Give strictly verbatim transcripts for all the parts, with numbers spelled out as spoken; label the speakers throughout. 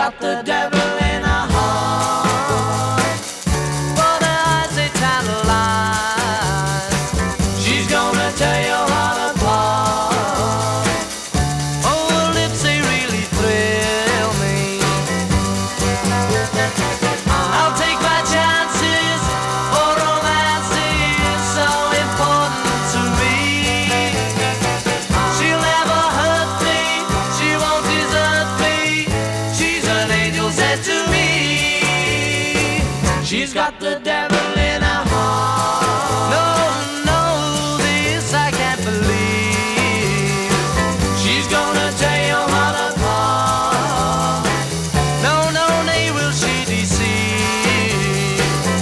Speaker 1: got the devil in her heart. For the eyes they tantalize, she's gonna tear your heart apart. Oh, her lips they really thrill me. I'll take my chances, for romance is so important to me. She'll never hurt me, she won't desert me. She's an angel sent to me. She's got the devil in her heart. No, no, this I can't believe. She's gonna tear your heart apart. No, no, nay, will she deceive.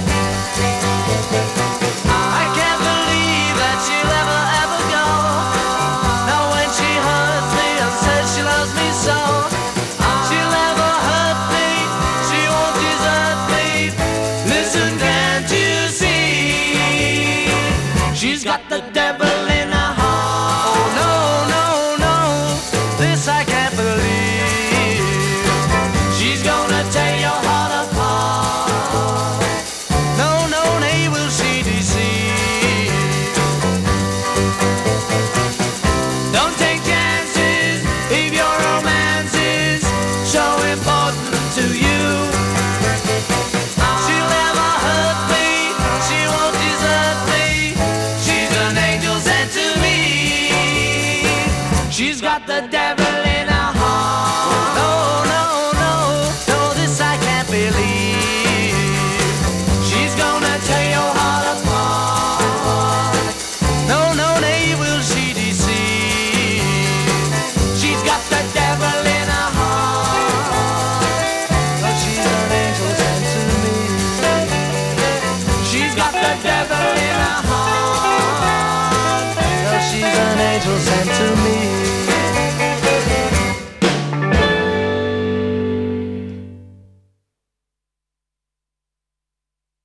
Speaker 1: I can't believe that she'll ever, ever go. Now when she hurts me and says she loves me so, she'll never hurt me, she won't desert me. Listen, can't you see? She's got the devil in her heart. Oh no, no, no, this I can't believe. She's gonna tear your heart apart. No, no, nay, will she deceive. Don't take chances if your romance is so important to you. She'll never hurt me, she won't desert me. She's an angel sent to me. She's got the devil in her heart. No, no, no, no, this I can't believe. She's gonna tear your heart apart. No, no, nay, will she deceive. She's got the devil in her heart, but she's an angel sent to me. She's got the devil in